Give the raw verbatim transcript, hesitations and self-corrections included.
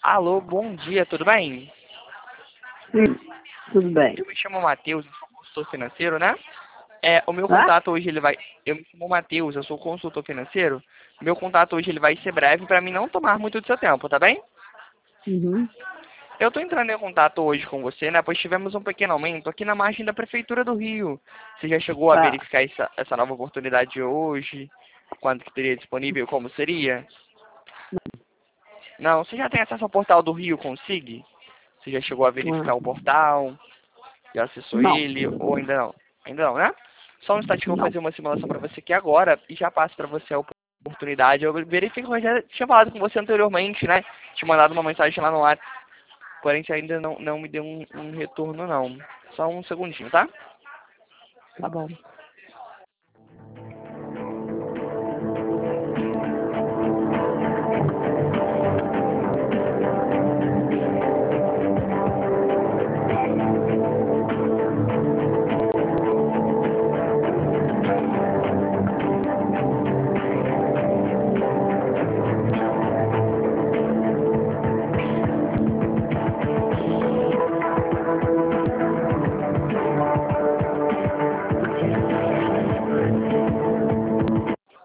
Alô, bom dia, tudo bem? Sim, tudo bem. Eu me chamo Matheus, eu sou consultor financeiro, né? É, o meu Ah? contato hoje ele vai... Eu me chamo Matheus, eu sou consultor financeiro. Meu contato hoje ele vai ser breve para mim não tomar muito do seu tempo, tá bem? Uhum. Eu estou entrando em contato hoje com você, né? Pois tivemos um pequeno aumento aqui na margem da Prefeitura do Rio. Você já chegou a Tá. verificar essa, essa nova oportunidade hoje? Quanto que teria disponível? Como seria? Não, você já tem acesso ao portal do Rio Consig? Você já chegou a verificar Não. o portal? Já acessou Não. ele ou ainda não? Ainda não, né? Só um instante que eu vou Não. fazer uma simulação para você aqui agora e já passo para você a oportunidade. Eu verifico que eu já tinha falado com você anteriormente, né? Te mandado uma mensagem lá no WhatsApp, porém você ainda não, não me deu um, um retorno não. Só um segundinho, tá? Tá bom.